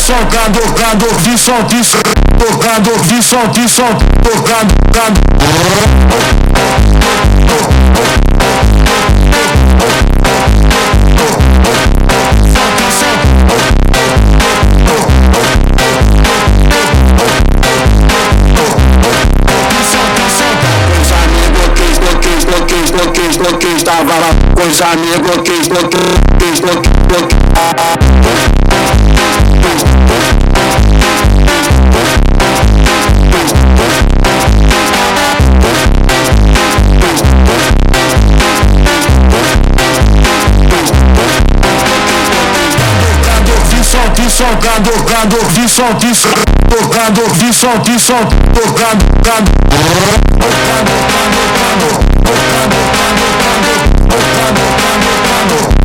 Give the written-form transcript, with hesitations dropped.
tocando, de som, tocando, de som, tocando. Bloqueio, tava lá com os amigos, bloqueio. Tocando.